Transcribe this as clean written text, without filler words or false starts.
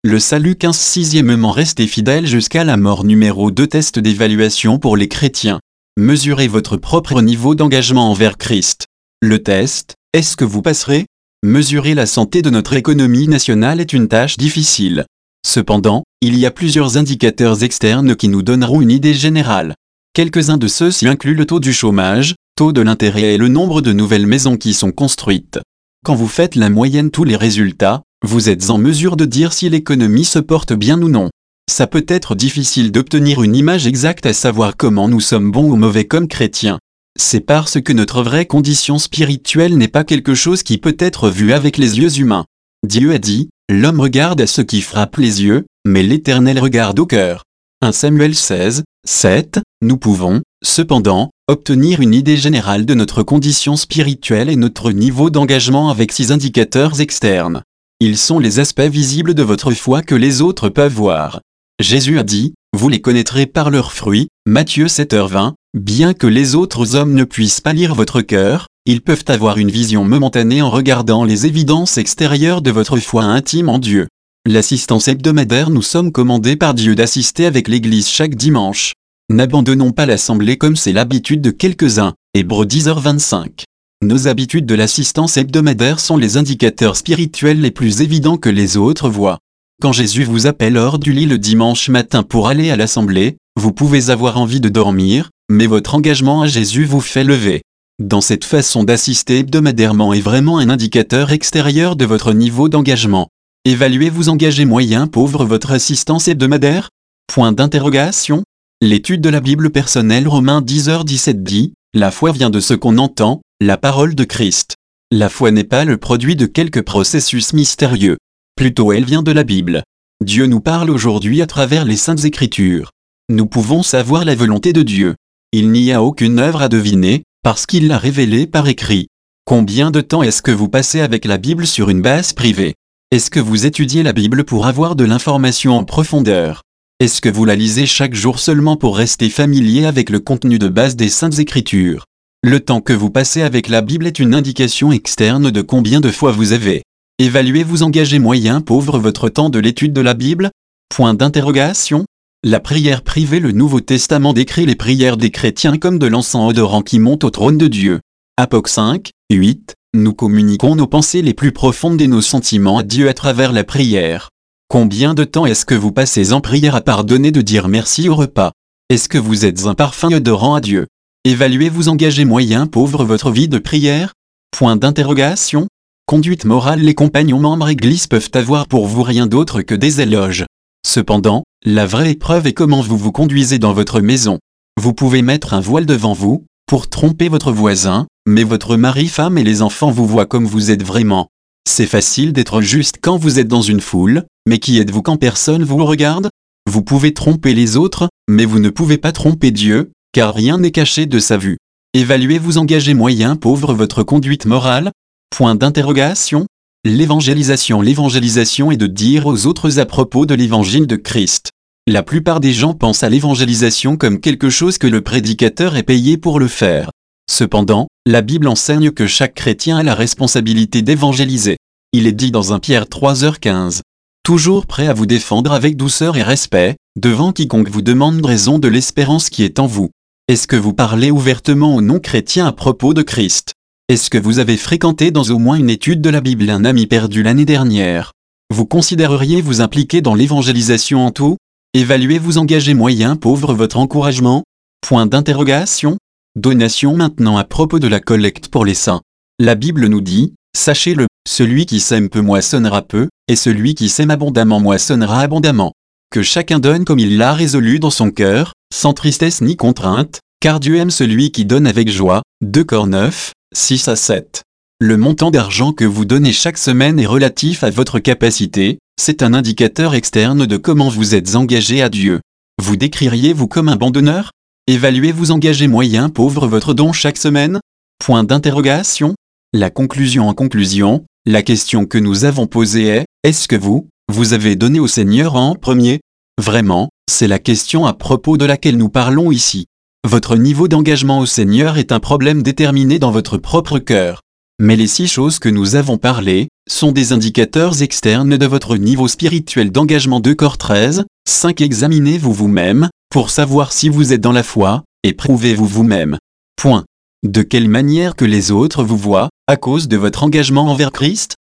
Le salut 15 sixièmement restez fidèle jusqu'à la mort. Numéro 2 test d'évaluation pour les chrétiens. Mesurez votre propre niveau d'engagement envers Christ. Le test, est-ce que vous passerez? Mesurer la santé de notre économie nationale est une tâche difficile. Cependant, il y a plusieurs indicateurs externes qui nous donneront une idée générale. Quelques-uns de ceux-ci incluent le taux du chômage, taux de l'intérêt et le nombre de nouvelles maisons qui sont construites. Quand vous faites la moyenne tous les résultats, vous êtes en mesure de dire si l'économie se porte bien ou non. Ça peut être difficile d'obtenir une image exacte à savoir comment nous sommes bons ou mauvais comme chrétiens. C'est parce que notre vraie condition spirituelle n'est pas quelque chose qui peut être vu avec les yeux humains. Dieu a dit, l'homme regarde à ce qui frappe les yeux, mais l'Éternel regarde au cœur. 1 Samuel 16, 7, nous pouvons, cependant, obtenir une idée générale de notre condition spirituelle et notre niveau d'engagement avec 6 indicateurs externes. Ils sont les aspects visibles de votre foi que les autres peuvent voir. Jésus a dit, vous les connaîtrez par leurs fruits, Matthieu 7h20, bien que les autres hommes ne puissent pas lire votre cœur, ils peuvent avoir une vision momentanée en regardant les évidences extérieures de votre foi intime en Dieu. L'assistance hebdomadaire. Nous sommes commandés par Dieu d'assister avec l'Église chaque dimanche. N'abandonnons pas l'assemblée comme c'est l'habitude de quelques-uns. Hébreux 10h25. Nos habitudes de l'assistance hebdomadaire sont les indicateurs spirituels les plus évidents que les autres voient. Quand Jésus vous appelle hors du lit le dimanche matin pour aller à l'assemblée, vous pouvez avoir envie de dormir, mais votre engagement à Jésus vous fait lever. Dans cette façon d'assister hebdomadairement est vraiment un indicateur extérieur de votre niveau d'engagement. Évaluez-vous engagé moyen pauvre votre assistance hebdomadaire? Point d'interrogation. L'étude de la Bible personnelle Romains 10h17 dit, la foi vient de ce qu'on entend, la parole de Christ. La foi n'est pas le produit de quelques processus mystérieux. Plutôt elle vient de la Bible. Dieu nous parle aujourd'hui à travers les Saintes Écritures. Nous pouvons savoir la volonté de Dieu. Il n'y a aucune œuvre à deviner, parce qu'il l'a révélée par écrit. Combien de temps est-ce que vous passez avec la Bible sur une base privée? Est-ce que vous étudiez la Bible pour avoir de l'information en profondeur? Est-ce que vous la lisez chaque jour seulement pour rester familier avec le contenu de base des Saintes Écritures? Le temps que vous passez avec la Bible est une indication externe de combien de fois vous avez. Évaluez-vous engagé moyen pauvre votre temps de l'étude de la Bible? Point d'interrogation. La prière privée. Le Nouveau Testament décrit les prières des chrétiens comme de l'encens odorant qui monte au trône de Dieu. Apoc 5, 8, nous communiquons nos pensées les plus profondes et nos sentiments à Dieu à travers la prière. Combien de temps est-ce que vous passez en prière à pardonner de dire merci au repas? Est-ce que vous êtes un parfum odorant à Dieu? Évaluez-vous engagé moyen pauvre votre vie de prière? Point d'interrogation. Conduite morale. Les compagnons membres église peuvent avoir pour vous rien d'autre que des éloges. Cependant, la vraie épreuve est comment vous vous conduisez dans votre maison. Vous pouvez mettre un voile devant vous, pour tromper votre voisin, mais votre mari, femme et les enfants vous voient comme vous êtes vraiment. C'est facile d'être juste quand vous êtes dans une foule, mais qui êtes-vous quand personne vous regarde? Vous pouvez tromper les autres, mais vous ne pouvez pas tromper Dieu, car rien n'est caché de sa vue. Évaluez-vous engagé moyen pauvre votre conduite morale? Point d'interrogation. L'évangélisation. L'évangélisation est de dire aux autres à propos de l'évangile de Christ. La plupart des gens pensent à l'évangélisation comme quelque chose que le prédicateur est payé pour le faire. Cependant, la Bible enseigne que chaque chrétien a la responsabilité d'évangéliser. Il est dit dans 1 Pierre 3h15. Toujours prêt à vous défendre avec douceur et respect, devant quiconque vous demande raison de l'espérance qui est en vous. Est-ce que vous parlez ouvertement aux non-chrétiens à propos de Christ? Est-ce que vous avez fréquenté dans au moins une étude de la Bible un ami perdu l'année dernière? Vous considéreriez vous impliquer dans l'évangélisation en tout? Évaluez-vous engagé moyen pauvre votre encouragement? Point d'interrogation. Donation maintenant à propos de la collecte pour les saints. La Bible nous dit, sachez-le, celui qui sème peu moissonnera peu, et celui qui sème abondamment moissonnera abondamment. Que chacun donne comme il l'a résolu dans son cœur, sans tristesse ni contrainte, car Dieu aime celui qui donne avec joie. 2 Cor 9, 6 à 7. Le montant d'argent que vous donnez chaque semaine est relatif à votre capacité, c'est un indicateur externe de comment vous êtes engagé à Dieu. Vous décririez-vous comme un bon donneur? Évaluez-vous engagé moyen pauvre votre don chaque semaine? Point d'interrogation. La conclusion. En conclusion, la question que nous avons posée est, est-ce que vous avez donné au Seigneur en premier? Vraiment, c'est la question à propos de laquelle nous parlons ici. Votre niveau d'engagement au Seigneur est un problème déterminé dans votre propre cœur. Mais les 6 choses que nous avons parlé, sont des indicateurs externes de votre niveau spirituel d'engagement de corps 13. 5. Examinez-vous vous-même, pour savoir si vous êtes dans la foi, et prouvez-vous vous-même. Point. De quelle manière que les autres vous voient, à cause de votre engagement envers Christ?